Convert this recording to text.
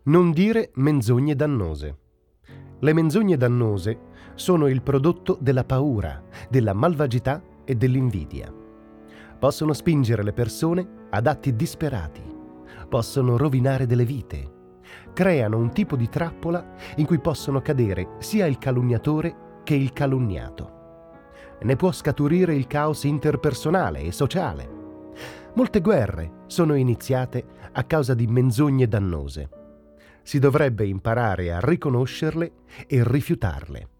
Non dire menzogne dannose. Le menzogne dannose sono il prodotto della paura, della malvagità e dell'invidia. Possono spingere le persone ad atti disperati, possono rovinare delle vite, creano un tipo di trappola in cui possono cadere sia il calunniatore che il calunniato. Ne può scaturire il caos interpersonale e sociale. Molte guerre sono iniziate a causa di menzogne dannose. Si dovrebbe imparare a riconoscerle e rifiutarle.